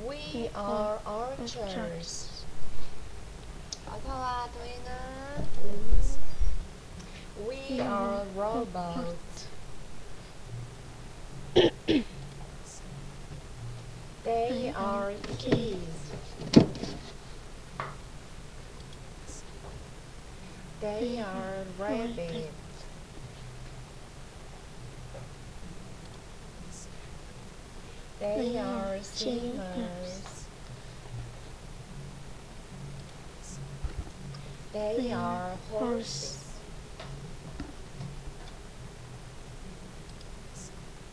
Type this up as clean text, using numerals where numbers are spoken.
We are archers. 어서 와, 도인아. We are robots. They are keys. They are rabbits. They are swimmers. They are horses.